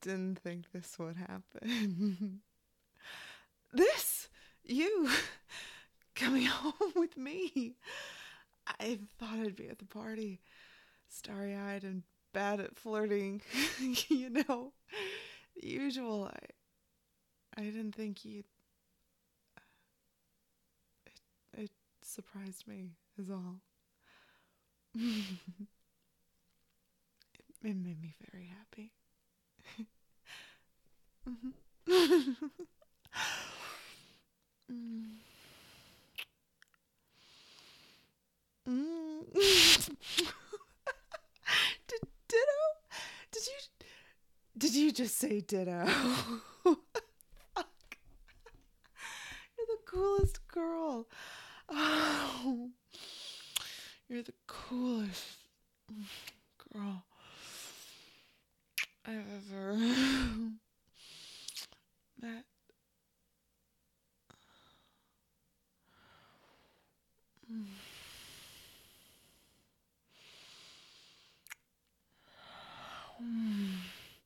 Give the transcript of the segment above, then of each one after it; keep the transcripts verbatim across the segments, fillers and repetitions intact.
didn't think this would happen. This? You coming home with me? I thought I'd be at the party, starry-eyed and bad at flirting. You know, the usual. I, I didn't think you'd... It, it surprised me, is all. it, it made me very happy. mm-hmm. mm. Mm. Did, ditto? Did you did you just say ditto? Fuck. You're the coolest girl. Oh, you're the coolest girl I've ever met. Mm. Mm.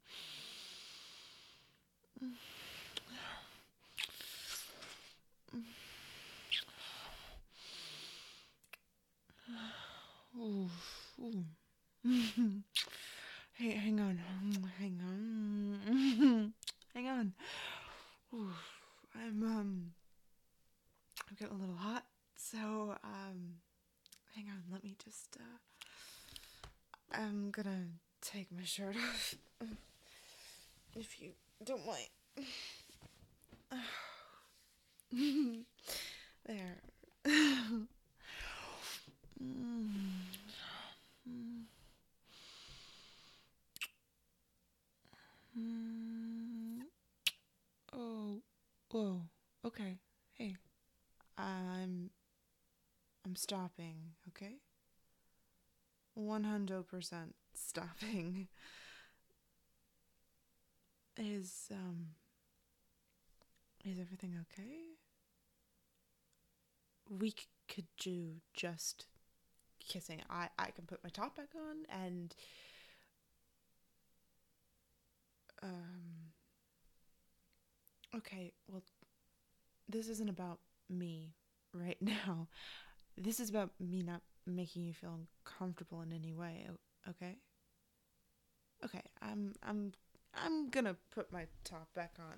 Ooh, ooh. Hey, hang on, hang on, hang on. Ooh, I'm um, I'm getting a little hot, so um, hang on. Let me just uh, I'm gonna take my shirt off, if you don't mind. There. mm. Mm. Oh, whoa. Okay. Hey, I'm I'm stopping. Okay. One hundred percent stopping. Is um is everything okay? We c- could do just kissing. I I can put my top back on and um okay, well, this isn't about me right now. This is about me not making you feel uncomfortable in any way, okay? Okay, I'm I'm I'm gonna put my top back on.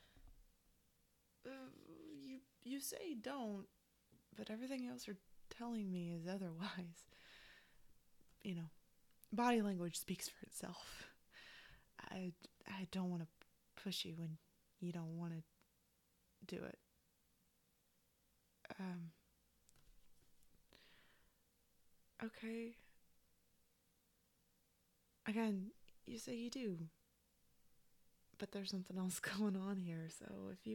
Uh, you you say don't, but everything else you're telling me is otherwise. You know, body language speaks for itself. I I don't want to push you when you don't want to do it. Um. Okay. Again, you say you do, but there's something else going on here. So if you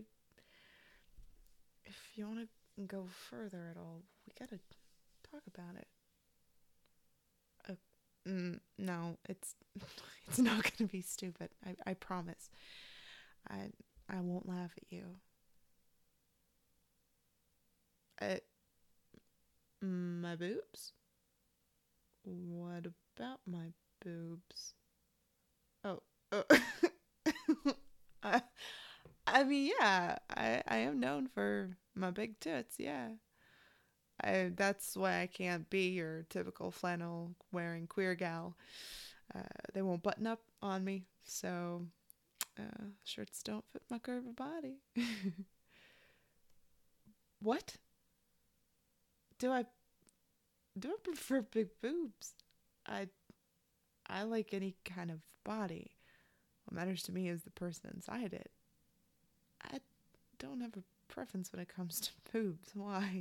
if you want to go further at all, we gotta talk about it. Uh, mm, no, it's it's not gonna be stupid. I I promise. I I won't laugh at you. Uh, my boobs? What about my boobs? Oh, oh. I, I mean, yeah, I I am known for my big tits. Yeah, I that's why I can't be your typical flannel wearing queer gal. Uh, they won't button up on me, so uh, shirts don't fit my curvy body. What? Do I do I prefer big boobs? I I like any kind of body. What matters to me is the person inside it. I don't have a preference when it comes to boobs. Why?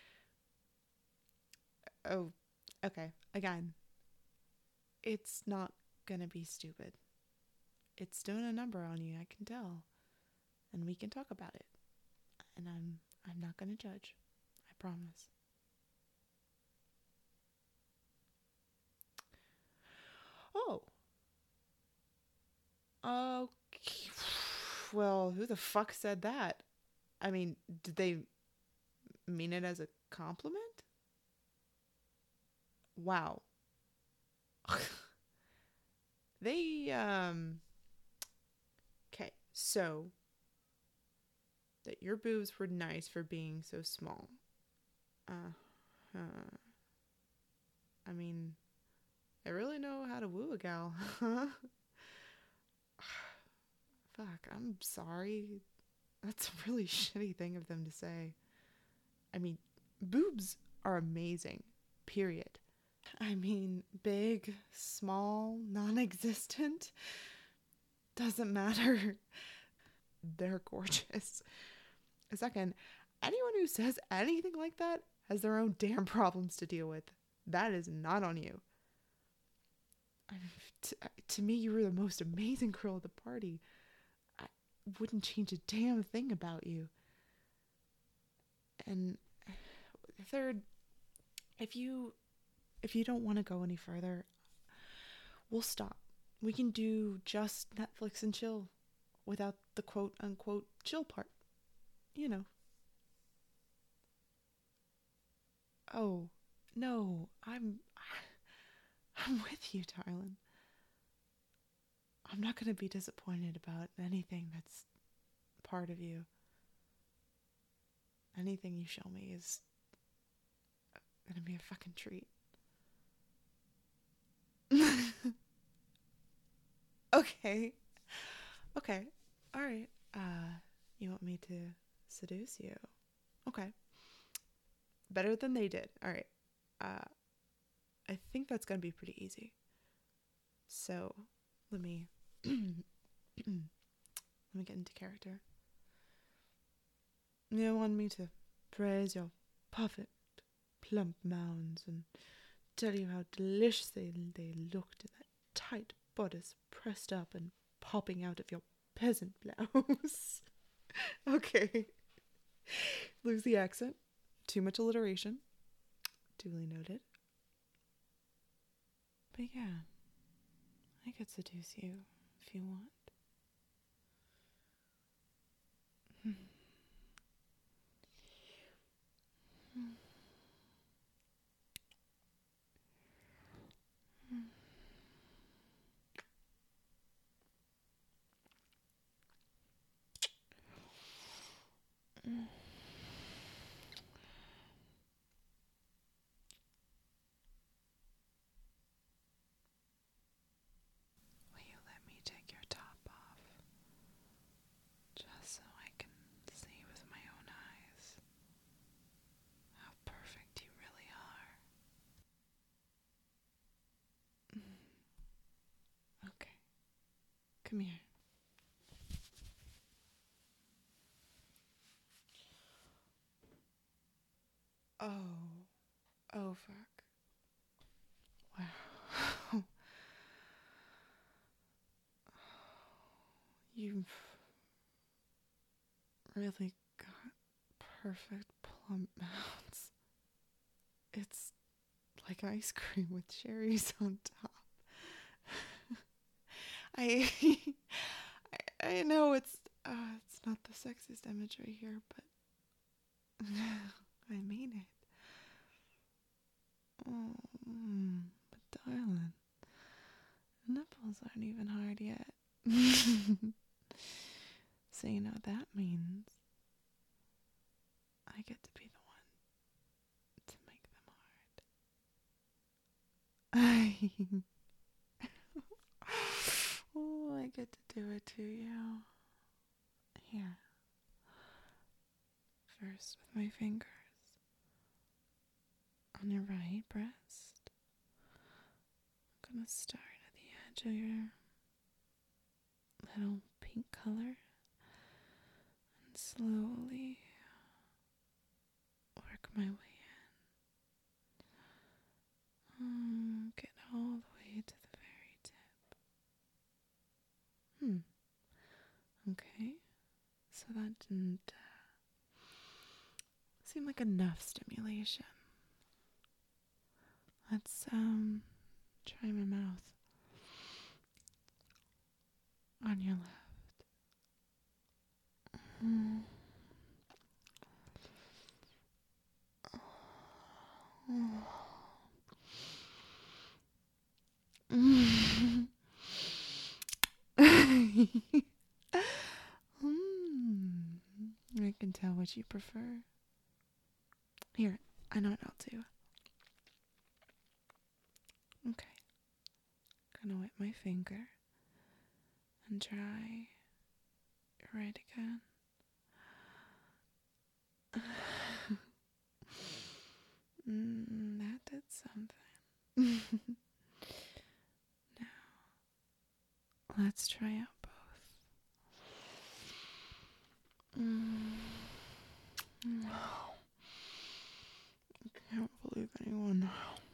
Oh, okay. Again, it's not gonna be stupid. It's doing a number on you, I can tell. And we can talk about it. And I'm I'm not gonna judge. I promise. Oh. Okay. Well, who the fuck said that? I mean, did they mean it as a compliment? Wow. They um So, that your boobs were nice for being so small. Uh huh. I mean, I really know how to woo a gal, huh? Fuck, I'm sorry. That's a really shitty thing of them to say. I mean, boobs are amazing, period. I mean, big, small, non existent, doesn't matter. They're gorgeous. Second, anyone who says anything like that has their own damn problems to deal with. That is not on you. I mean, to, to me, you were the most amazing girl at the party. I wouldn't change a damn thing about you. And third, if you if you don't want to go any further, we'll stop. We can do just Netflix and chill without the quote unquote chill part. You know. Oh, no, I'm I'm with you, darling. I'm not going to be disappointed about anything that's part of you. Anything you show me is going to be a fucking treat. Okay. Okay. All right. Uh, you want me to seduce you? Okay. Better than they did. All right. Uh, I think that's going to be pretty easy. So, let me let me get into character. You want me to praise your perfect, plump mounds and tell you how delicious they, they looked in that tight bodice pressed up and popping out of your peasant blouse. Okay. Lose the accent. Too much alliteration. Duly noted. But yeah, I could seduce you if you want. Will you let me take your top off? Just so I can see with my own eyes how perfect you really are. Okay. Come here. Oh. Oh, fuck. Wow. You've really got perfect plump mouths. It's like ice cream with cherries on top. I, I, I know it's, uh, it's not the sexiest imagery here, but I mean it. Oh, mm, but darling, nipples aren't even hard yet. So you know what that means. I get to be the one to make them hard. Oh, I get to do it to you. Here. First with my fingers on your right breast. I'm gonna start at the edge of your little pink color and slowly work my way in. Um, get all the way to the very tip. Hmm. Okay. So that didn't uh, seem like enough stimulation. Let's um try my mouth on your left. Mm. which you prefer. Here, I know what I'll do. Okay. Gonna wet my finger and try right again. mm, that did something. Now, let's try out both. Mm. I can't believe anyone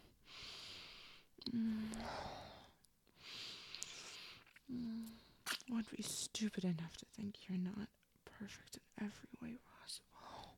mm. Mm. would be stupid enough to think you're not perfect in every way possible.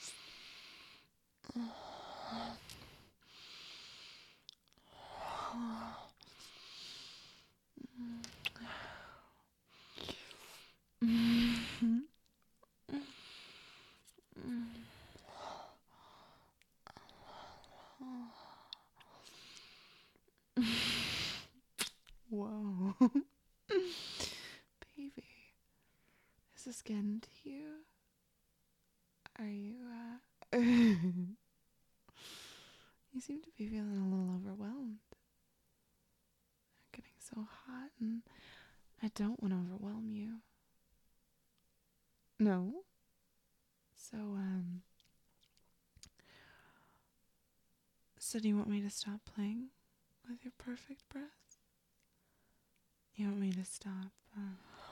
Whoa. Baby, is this getting to you? Are you, uh... you seem to be feeling a little overwhelmed. I'm getting so hot, and I don't want to overwhelm you. No? So, um... So do you want me to stop playing with your perfect breath? You want me to stop, uh...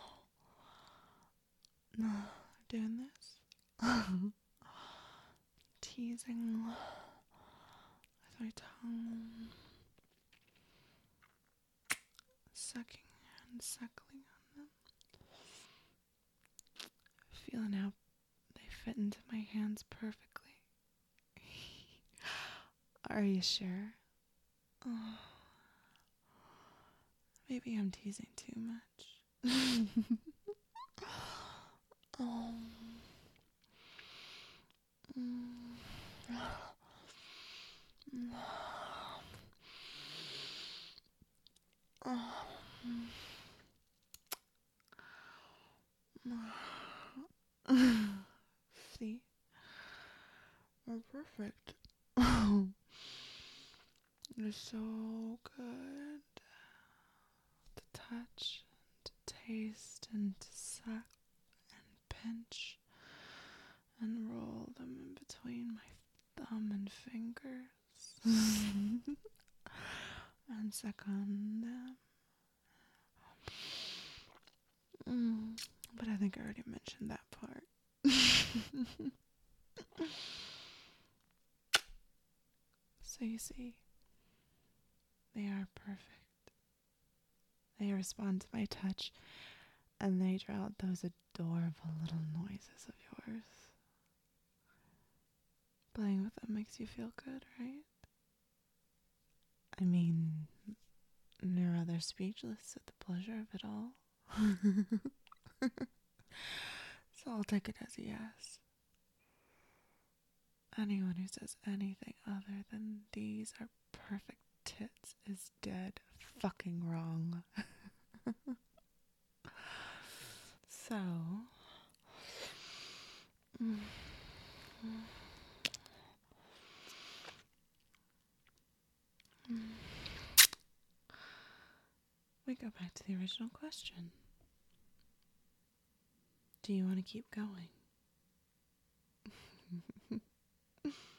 doing this? Teasing with my tongue, sucking and suckling on them, feeling how they fit into my hands perfectly. Are you sure? Oh, maybe I'm teasing too much. oh. Mm. See? We're perfect. You're so good to touch, to taste, and to suck, and pinch, and roll them in between my thumb and fingers, and suck on them. Mm, but I think I already mentioned that part. So you see, they are perfect. They respond to my touch, and they draw out those adorable little noises of yours. Playing with them makes you feel good, right? I mean, you're rather speechless at the pleasure of it all. So I'll take it as a yes. Anyone who says anything other than these are perfect tits is dead fucking wrong. So, mm, mm, we go back to the original question. Do you want to keep going?